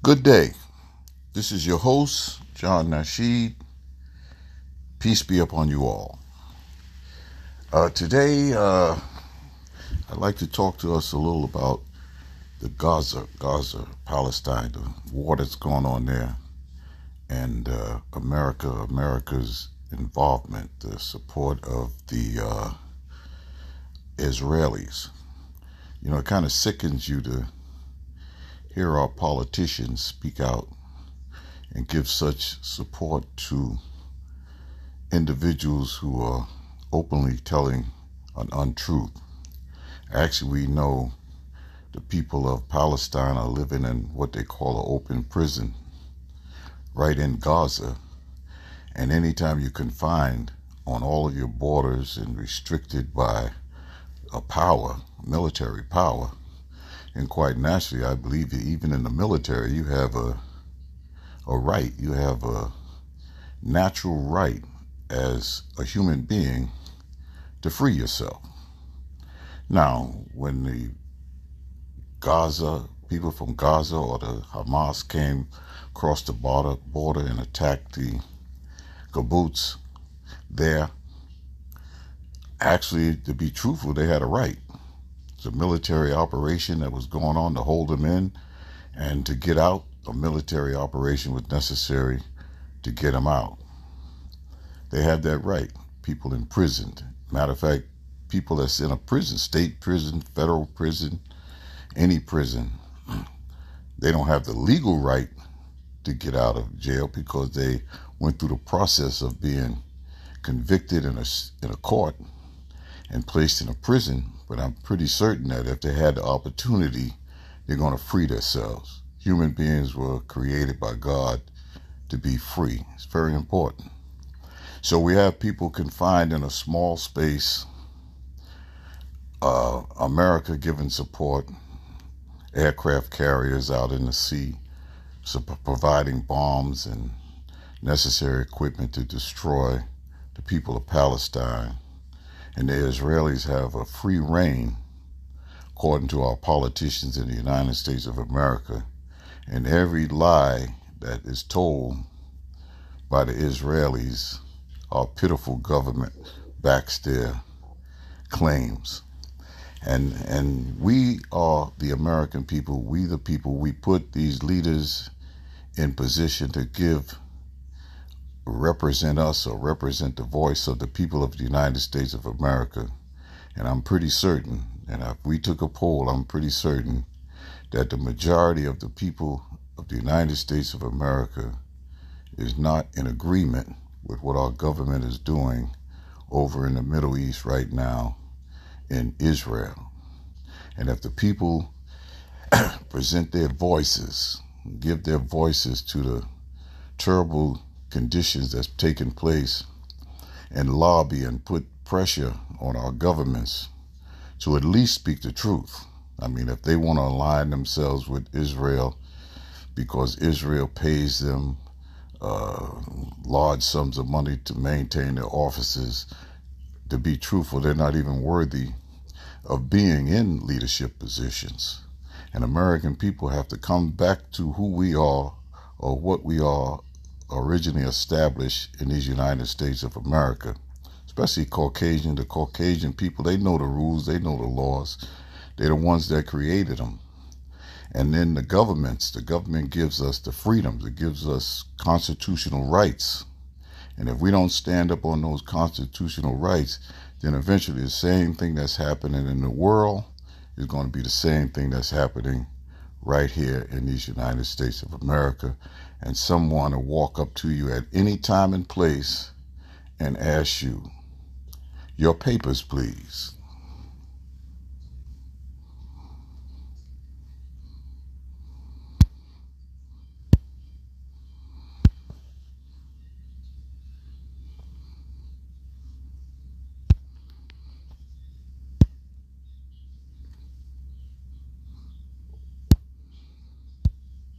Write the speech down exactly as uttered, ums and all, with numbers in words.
Good day. This is your host, John Nasheed. Peace be upon you all. Uh, today, uh, I'd like to talk to us a little about the Gaza, Gaza, Palestine, the war that's going on there, and uh, America, America's involvement, the support of the uh, Israelis. You know, it kind of sickens you to hear our politicians speak out and give such support to individuals who are openly telling an untruth. Actually, we know the people of Palestine are living in what they call an open prison right in Gaza. And anytime you're confined on all of your borders and restricted by a power, military power, and quite naturally, I believe that even in the military, you have a a right, you have a natural right as a human being to free yourself. Now, when the Gaza, people from Gaza or the Hamas came across the border, border and attacked the kibbutz there, actually, to be truthful, they had a right. It's a military operation that was going on to hold them in, and to get out, a military operation was necessary to get them out. They had that right. People imprisoned. Matter of fact, people that's in a prison, state prison, federal prison, any prison, they don't have the legal right to get out of jail because they went through the process of being convicted in a, in a court and placed in a prison. But I'm pretty certain that if they had the opportunity, they're going to free themselves. Human beings were created by God to be free. It's very important. So we have people confined in a small space. Uh, America giving support, aircraft carriers out in the sea, so providing bombs and necessary equipment to destroy the people of Palestine. And the Israelis have a free reign, according to our politicians in the United States of America. And every lie that is told by the Israelis, our pitiful government backs their claims. And and we are the American people, we the people, we put these leaders in position to give represent us or represent the voice of the people of the United States of America. And I'm pretty certain, and if we took a poll, I'm pretty certain that the majority of the people of the United States of America is not in agreement with what our government is doing over in the Middle East right now in Israel. And if the people present their voices, give their voices to the terrible conditions that's taken place, and lobby and put pressure on our governments to at least speak the truth. I mean, if they want to align themselves with Israel because Israel pays them uh, large sums of money to maintain their offices, to be truthful, they're not even worthy of being in leadership positions. And American people have to come back to who we are or what we are originally established in these United States of America, especially Caucasian. The Caucasian people, they know the rules, they know the laws. They're the ones that created them. And then the governments, the government gives us the freedoms, it gives us constitutional rights. And if we don't stand up on those constitutional rights, then eventually the same thing that's happening in the world is going to be the same thing that's happening right here in these United States of America. And someone will walk up to you at any time and place and ask you, your papers, please.